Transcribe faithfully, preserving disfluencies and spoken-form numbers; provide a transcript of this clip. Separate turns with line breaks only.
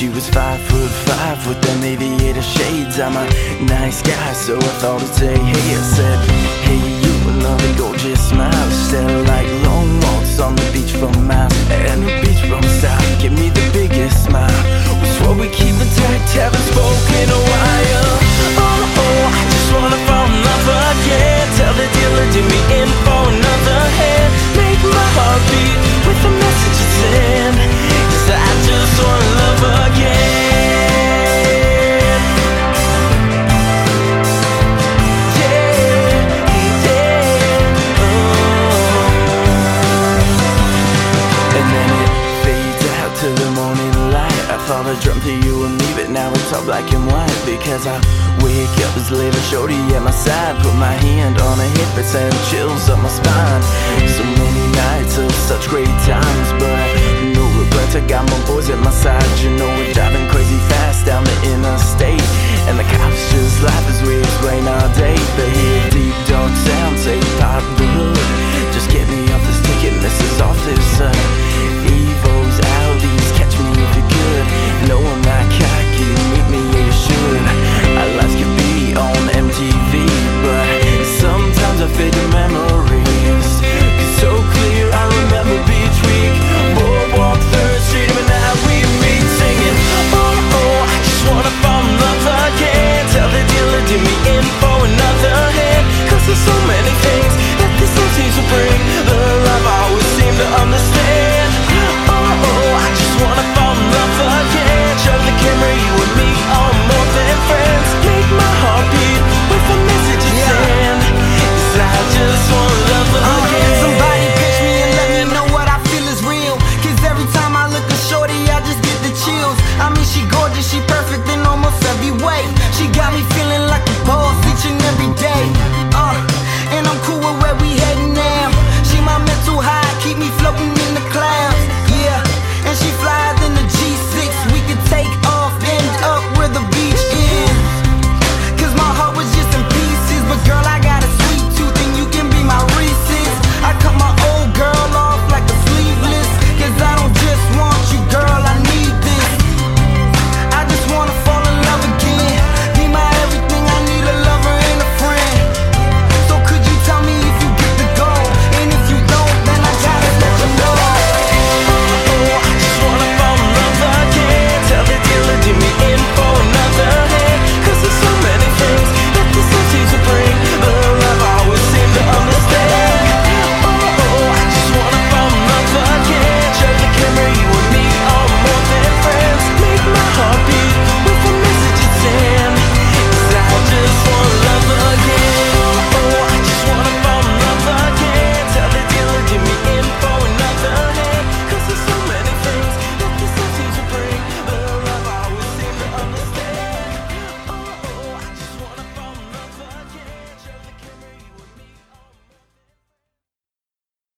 She was five foot five with them aviator shades. I'm a nice guy, so I thought I'd say hey. I said, hey, you another gorgeous smile. Still like long walks on the beach for miles. And the beach from the south give me the biggest smile. We swore we keep in touch, haven't spoken in a while. Oh, oh, I just wanna fall in love again. Tell the dealer do me in for another hand. Make my heart beat with the message you send. Cause I just wanna love again. To the morning light, I thought I dreamt of you and me, but now it's all black and white. Because I wake up as little shorty at my side, put my hand on her hip, it's sending chills up my spine.